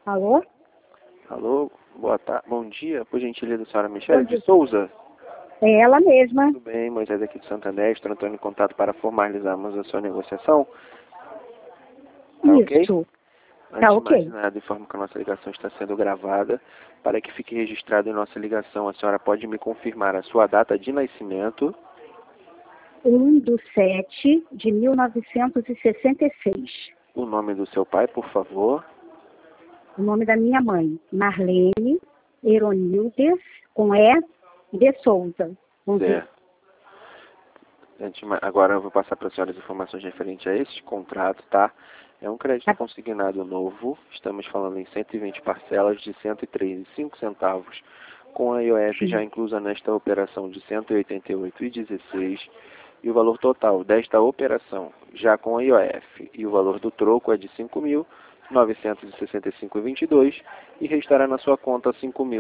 Alô? Alô, bom dia, por gentileza, senhora Michele de Souza. É ela mesma. Tudo bem, Moisés aqui de Santander, estou entrando em contato para formalizarmos a sua negociação. Tá ok? Isso. Antes Tá de mais ok. nada, informo que a nossa ligação está sendo gravada. Para que fique registrado em nossa ligação, a senhora pode me confirmar a sua data de nascimento? 1/7/1966. O nome do seu pai, por favor. O nome da minha mãe, Marlene Eronildes, com E, de Souza. Com Z. Certo. Agora eu vou passar para a senhora as informações referentes a este contrato, tá? É um crédito consignado novo, estamos falando em 120 parcelas de R$ 103,05, com a IOF já inclusa nesta operação de R$ 188,16, e o valor total desta operação, já com a IOF, e o valor do troco é de R$ 5.965,22 e restará na sua conta R$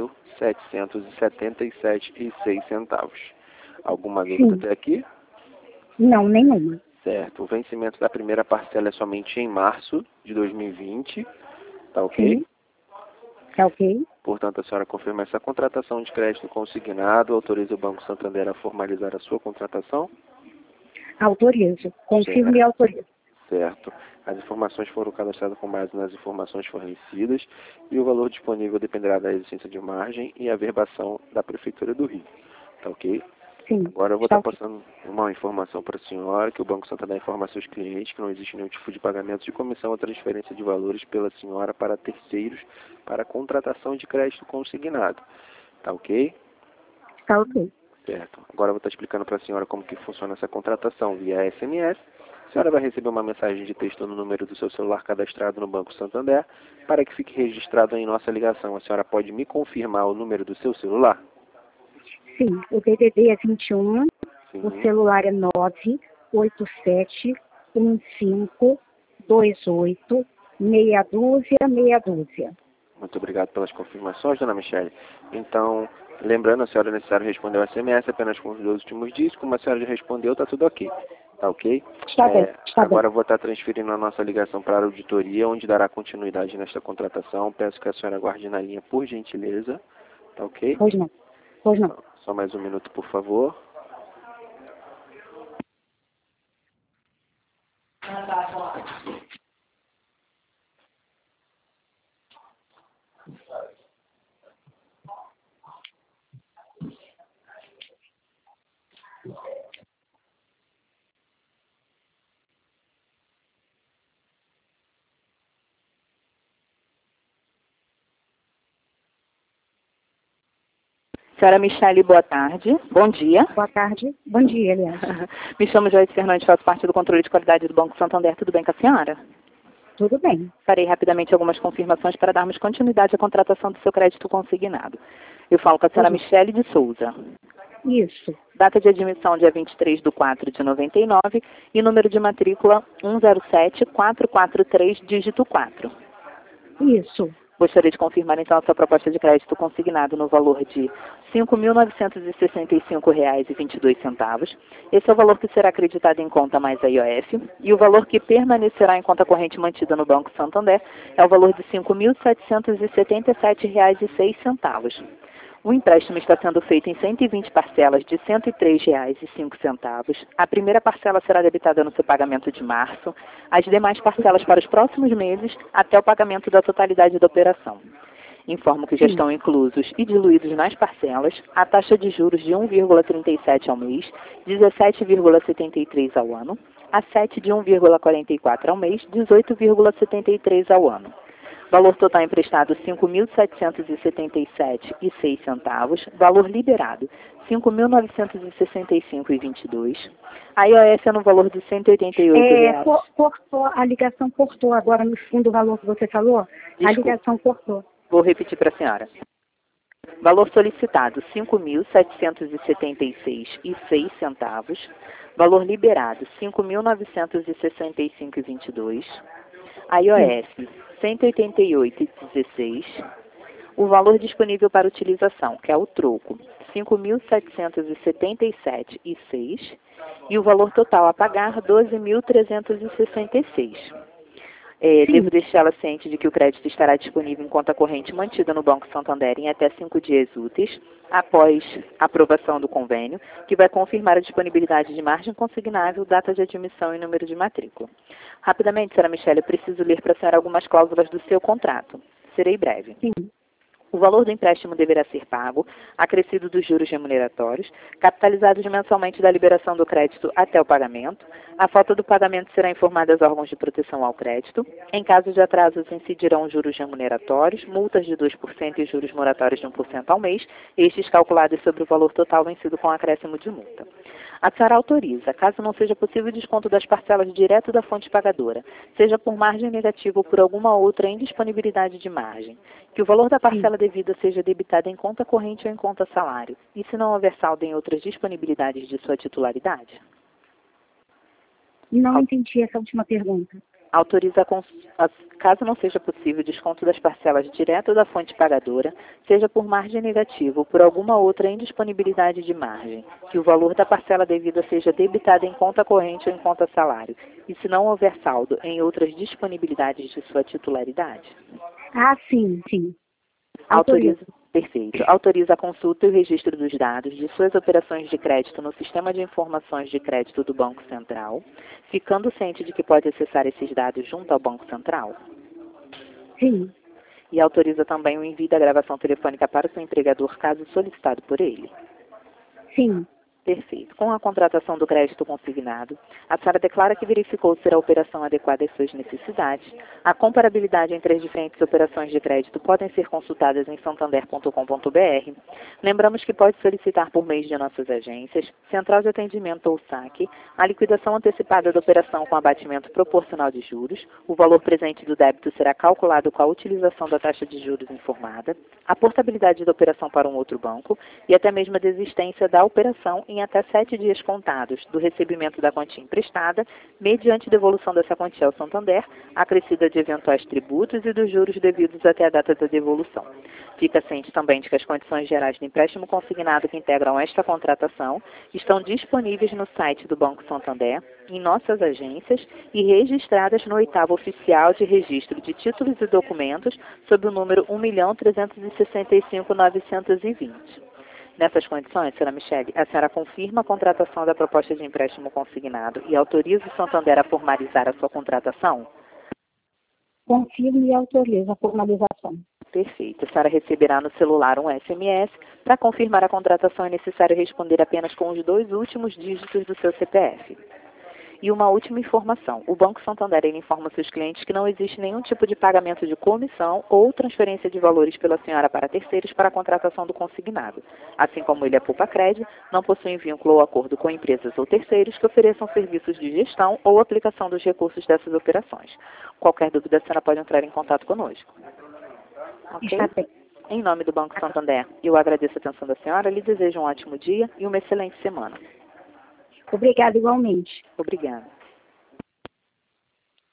5.777,06. Alguma dúvida até aqui? Não, nenhuma. Certo. O vencimento da primeira parcela é somente em março de 2020. Tá ok? Sim. Tá ok? Portanto, a senhora confirma essa contratação de crédito consignado, autoriza o Banco Santander a formalizar a sua contratação? Autorizo. Confirmo e autorizo. Certo. As informações foram cadastradas com base nas informações fornecidas e o valor disponível dependerá da existência de margem e averbação da Prefeitura do Rio. Tá ok? Sim. Agora eu vou estar passando uma informação para a senhora, que o Banco Santander informa a seus clientes que não existe nenhum tipo de pagamento de comissão ou transferência de valores pela senhora para terceiros para contratação de crédito consignado. Tá ok? Tá ok. Certo. Agora eu vou estar explicando para a senhora como que funciona essa contratação via SMS. A senhora vai receber uma mensagem de texto no número do seu celular cadastrado no Banco Santander para que fique registrado em nossa ligação. A senhora pode me confirmar o número do seu celular? Sim. O DDD é 21. Sim. O celular é 987-1528-612-612. Muito obrigado pelas confirmações, dona Michele. Então, lembrando, a senhora é necessário responder o SMS apenas com os 2 últimos dígitos. Como a senhora já respondeu, está tudo ok. Tá ok? Está bem, está agora bem. eu vou estar transferindo a nossa ligação para a auditoria, onde dará continuidade nesta contratação. Peço que a senhora aguarde na linha, por gentileza. Tá ok? Pois não. Pois não. Só mais um minuto, por favor. Senhora Michele, boa tarde. Bom dia. Boa tarde. Bom dia, aliás. Me chamo Joyce Fernandes, faço parte do controle de qualidade do Banco Santander. Tudo bem com a senhora? Tudo bem. Farei rapidamente algumas confirmações para darmos continuidade à contratação do seu crédito consignado. Eu falo com a senhora Michele de Souza. Isso. Data de admissão dia 23/4/99 e número de matrícula 107443, dígito 4. Isso. Gostaria de confirmar, então, a sua proposta de crédito consignado no valor de R$ 5.965,22. Esse é o valor que será acreditado em conta mais a IOF. E o valor que permanecerá em conta corrente mantida no Banco Santander é o valor de R$ 5.777,06. O empréstimo está sendo feito em 120 parcelas de R$ 103,05. A primeira parcela será debitada no seu pagamento de março, as demais parcelas para os próximos meses, até o pagamento da totalidade da operação. Informo que já estão inclusos e diluídos nas parcelas a taxa de juros de 1,37 ao mês, 17,73 ao ano, a 7 de 1,44 ao mês, 18,73 ao ano. Valor total emprestado R$ 5.777,06. Valor liberado R$ 5.965,22. A IOF é no valor de R$ 188. Cortou, a ligação cortou agora no fundo do valor que você falou. Desculpa. A ligação cortou. Vou repetir para a senhora. Valor solicitado R$ 5.776,06. Valor liberado R$ 5.965,22. A IOF 188,16, o valor disponível para utilização, que é o troco, 5.777,6, e o valor total a pagar, 12.366. Devo deixá-la ciente de que o crédito estará disponível em conta corrente mantida no Banco Santander em até 5 dias úteis, após a aprovação do convênio, que vai confirmar a disponibilidade de margem consignável, data de admissão e número de matrícula. Rapidamente, senhora Michele, eu preciso ler para a senhora algumas cláusulas do seu contrato. Serei breve. Sim. O valor do empréstimo deverá ser pago, acrescido dos juros remuneratórios, capitalizados mensalmente da liberação do crédito até o pagamento. A falta do pagamento será informada aos órgãos de proteção ao crédito. Em caso de atrasos, incidirão juros remuneratórios, multas de 2% e juros moratórios de 1% ao mês, estes calculados sobre o valor total vencido com acréscimo de multa. A senhora autoriza, caso não seja possível o desconto das parcelas direto da fonte pagadora, seja por margem negativa ou por alguma outra indisponibilidade de margem, que o valor da parcela devida seja debitado em conta corrente ou em conta salário, e se não houver saldo em outras disponibilidades de sua titularidade? Não entendi essa última pergunta. Autoriza, caso não seja possível o desconto das parcelas direto da fonte pagadora, seja por margem negativa ou por alguma outra indisponibilidade de margem, que o valor da parcela devida seja debitado em conta corrente ou em conta salário, e se não houver saldo em outras disponibilidades de sua titularidade? Ah, sim, sim. Autoriza. Perfeito. Autoriza a consulta e o registro dos dados de suas operações de crédito no Sistema de Informações de Crédito do Banco Central, ficando ciente de que pode acessar esses dados junto ao Banco Central? Sim. E autoriza também o envio da gravação telefônica para o seu empregador, caso solicitado por ele? Sim. Perfeito. Com a contratação do crédito consignado, a senhora declara que verificou ser a operação adequada às suas necessidades. A comparabilidade entre as diferentes operações de crédito podem ser consultadas em santander.com.br. Lembramos que pode solicitar por meio de nossas agências, Central de Atendimento ou SAC, a liquidação antecipada da operação com abatimento proporcional de juros. O valor presente do débito será calculado com a utilização da taxa de juros informada, a portabilidade da operação para um outro banco e até mesmo a desistência da operação em até 7 dias contados do recebimento da quantia emprestada, mediante devolução dessa quantia ao Santander, acrescida de eventuais tributos e dos juros devidos até a data da devolução. Fica ciente também de que as condições gerais do empréstimo consignado que integram esta contratação estão disponíveis no site do Banco Santander, em nossas agências e registradas no 8º Oficial de Registro de Títulos e Documentos, sob o número 1.365.920. Nessas condições, senhora Michele, a senhora confirma a contratação da proposta de empréstimo consignado e autoriza o Santander a formalizar a sua contratação? Confirmo e autorizo a formalização. Perfeito. A senhora receberá no celular um SMS. Para confirmar a contratação é necessário responder apenas com os 2 últimos dígitos do seu CPF. E uma última informação. O Banco Santander informa seus clientes que não existe nenhum tipo de pagamento de comissão ou transferência de valores pela senhora para terceiros para a contratação do consignado. Assim como ele é Poupa-Crédito, não possui vínculo ou acordo com empresas ou terceiros que ofereçam serviços de gestão ou aplicação dos recursos dessas operações. Qualquer dúvida, a senhora pode entrar em contato conosco. Ok? Está bem. Em nome do Banco Santander, eu agradeço a atenção da senhora, lhe desejo um ótimo dia e uma excelente semana. Obrigada igualmente. Obrigada.